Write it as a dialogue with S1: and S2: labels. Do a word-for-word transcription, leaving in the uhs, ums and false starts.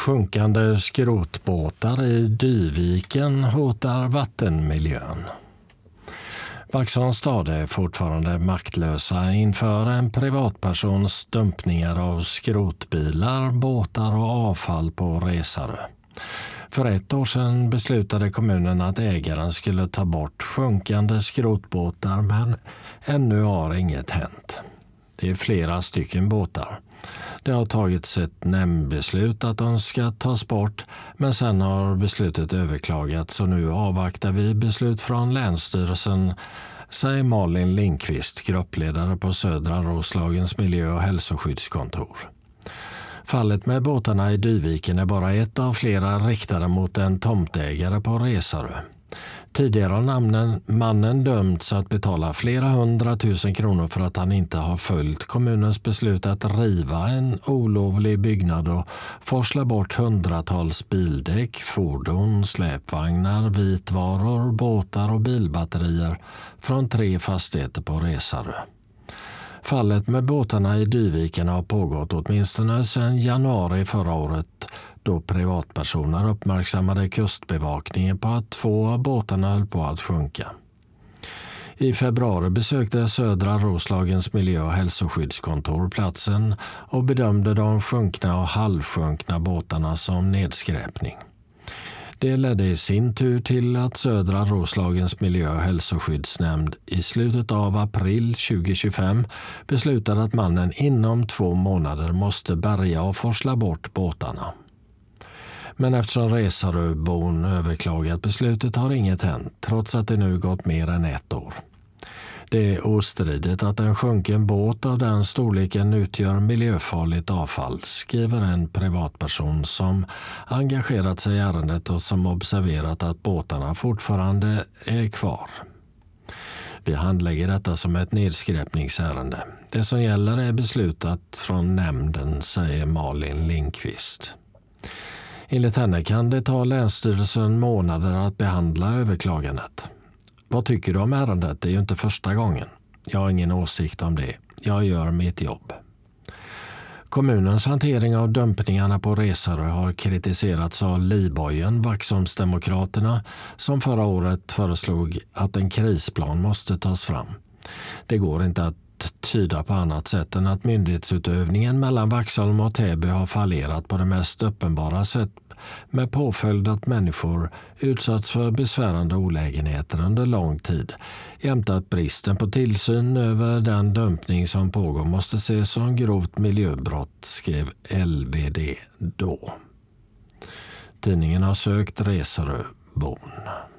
S1: Sjunkande skrotbåtar i Dyviken hotar vattenmiljön. Vaxholms stad är fortfarande maktlösa inför en privatpersons dumpningar av skrotbilar, båtar och avfall på Resarö. För ett år sedan beslutade kommunen att ägaren skulle ta bort sjunkande skrotbåtar, men ännu har inget hänt. Det är flera stycken båtar. Det har tagits ett nämndbeslut att de ska tas bort, men sen har beslutet överklagats och nu avvaktar vi beslut från Länsstyrelsen, säger Malin Lindqvist, gruppledare på Södra Roslagens miljö- och hälsoskyddskontor. Fallet med båtarna i Dyviken är bara ett av flera riktade mot en tomtägare på Resarö. Tidigare har namnen, mannen dömts att betala flera hundratusen kronor för att han inte har följt kommunens beslut att riva en olovlig byggnad och forsla bort hundratals bildäck, fordon, släpvagnar, vitvaror, båtar och bilbatterier från tre fastigheter på Resarö. Fallet med båtarna i Dyviken har pågått åtminstone sedan januari förra året, då privatpersoner uppmärksammade kustbevakningen på att två av båtarna höll på att sjunka. I februari besökte Södra Roslagens miljö- och hälsoskyddskontor platsen och bedömde de sjunkna och halvsjunkna båtarna som nedskräpning. Det ledde i sin tur till att Södra Roslagens miljö- och hälsoskyddsnämnd i slutet av april tjugohundratjugofem beslutade att mannen inom två månader måste bärga och forsla bort båtarna. Men eftersom Resaröbon överklagat beslutet har inget hänt, trots att det nu gått mer än ett år. Det är ostridigt att en sjunken båt av den storleken utgör miljöfarligt avfall, skriver en privatperson som engagerat sig i ärendet och som observerat att båtarna fortfarande är kvar. Vi handlägger detta som ett nedskräpningsärende. Det som gäller är beslutat från nämnden, säger Malin Lindqvist. Enligt henne kan det ta Länsstyrelsen månader att behandla överklagandet. Vad tycker du om ärendet? Det är ju inte första gången. Jag har ingen åsikt om det. Jag gör mitt jobb. Kommunens hantering av dumpningarna på Resarö har kritiserats av Libojen, Vaxholmsdemokraterna, som förra året föreslog att en krisplan måste tas fram. Det går inte att tyda på annat sätt än att myndighetsutövningen mellan Vaxholm och Täby har fallerat på det mest uppenbara sätt, med påföljd att människor utsatts för besvärande olägenheter under lång tid, jämte att bristen på tillsyn över den dumpning som pågår måste ses som grovt miljöbrott, skrev L V D då. Tidningen har sökt Resaröbon.